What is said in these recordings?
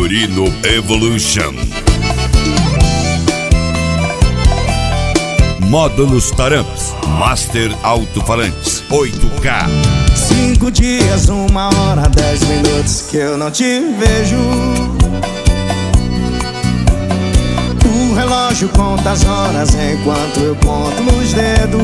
Fiorino Evolution. Módulos Taramps, Master Alto-Falantes, 8K. 5 dias, 1 hora, 10 minutos que eu não te vejo. O relógio conta as horas enquanto eu conto nos dedos.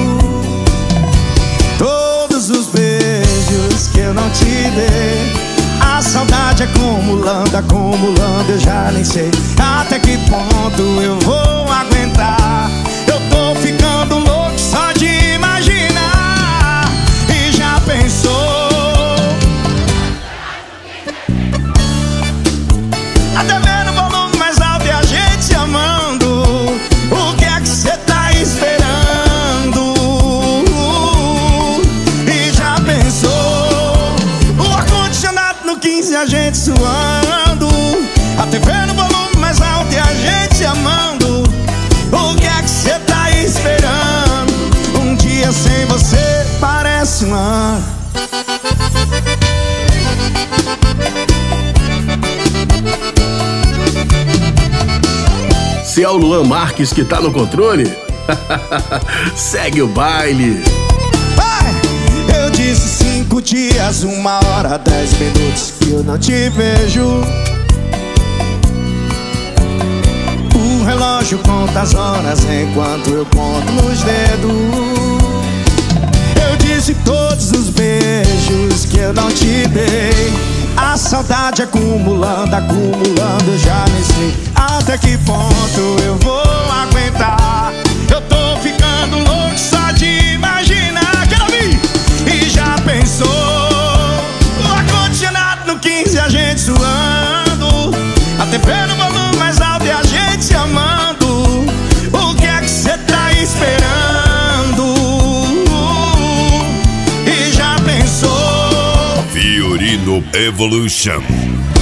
Todos os beijos que eu não te dei, a saudade acumulando, acumulando, eu já nem sei até que ponto eu vou aguentar. Eu tô ficando louco só de imaginar. E já pensou? Até vendo o volume mais alto e a gente se amando. O que é que cê tá esperando? E já pensou? O ar-condicionado no 15, a gente suando. A TV no volume mais alto e a gente se amando. O que é que cê tá esperando? Um dia sem você parece um ano. Se é o Luan Marques que tá no controle, segue o baile. Eu disse 5 dias, 1 hora, 10 minutos que eu não te vejo. O relógio conta as horas enquanto eu conto nos dedos. Eu disse todos os beijos que eu não te dei, a saudade acumulando, acumulando, eu já nem sei até que ponto eu vou aguentar. Eu tô ficando louco só de imaginar. Quero ouvir! E já pensou? O ar-condicionado no 15, a gente suando. A TV no volume mais alto e a gente se amando. O que é que cê tá esperando? E já pensou? Fiorino Evolution.